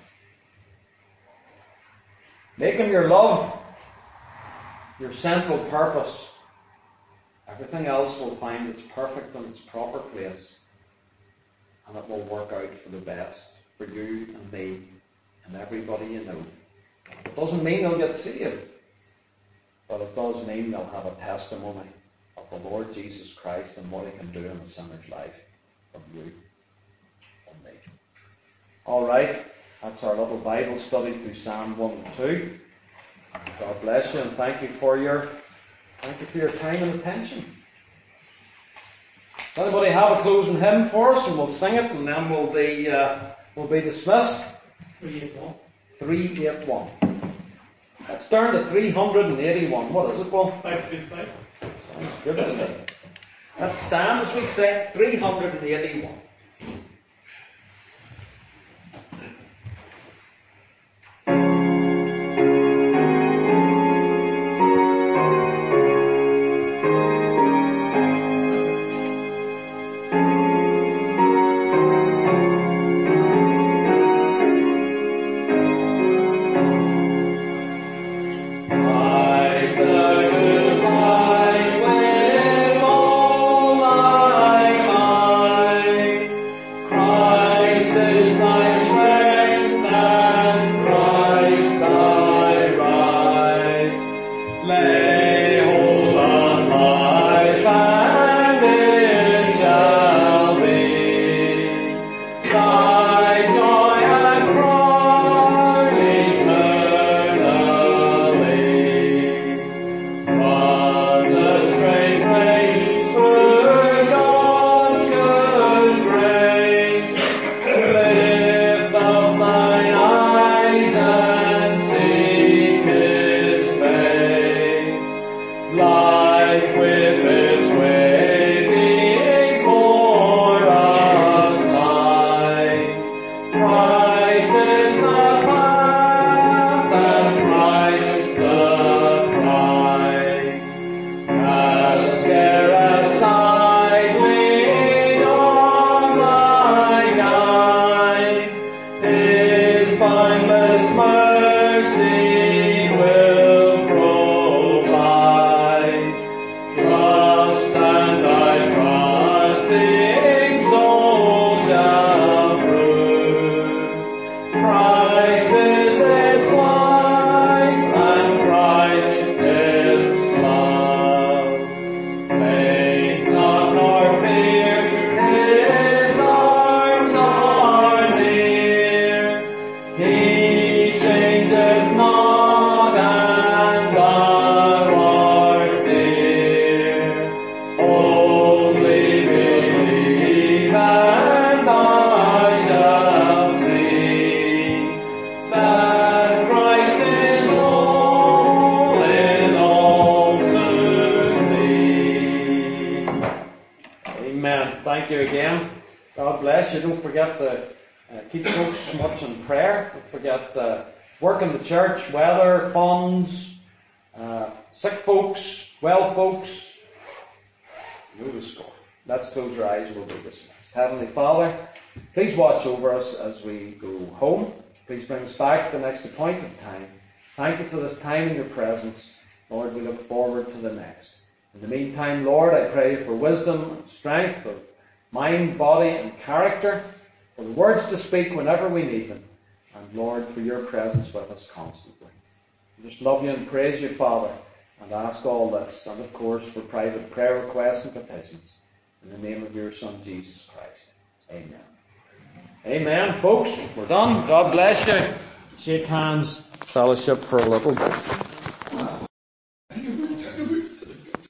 Make Him your love, your central purpose. Everything else will find its perfect and its proper place, and it will work out for the best for you and me and everybody you know. It doesn't mean they'll get saved, but it does mean they'll have a testimony of the Lord Jesus Christ and what He can do in a sinner's life from you and me. All right. That's our little Bible study through Psalm one and two. God bless you, and thank you for your thank you for your time and attention. Does anybody have a closing hymn for us, and we'll sing it, and then we'll be uh, we'll be dismissed. Three eight one. Three eight one. Let's turn to three hundred and eighty-one. What is it, Paul? Five two five. Sounds good, isn't it? Let's stand as we sing three hundred and eighty-one. I will all my mind. Amen. Thank you again. God bless you. Don't forget to uh, keep folks much in prayer. Don't forget uh, work in the church, weather, funds, uh, sick folks, well folks. You know the score. Let's close our eyes and we'll be dismissed. Heavenly Father, please watch over us as we go home. Please bring us back to the next appointed time. Thank you for this time in your presence. Lord, we look forward to the next. In the meantime, Lord, I pray for wisdom and strength, for mind, body, and character, for the words to speak whenever we need them, and Lord, for your presence with us constantly. We just love you and praise you, Father, and ask all this, and of course for private prayer requests and petitions, in the name of your Son, Jesus Christ. Amen. Amen. Folks, we're done. God bless you. Shake hands, fellowship for a little bit.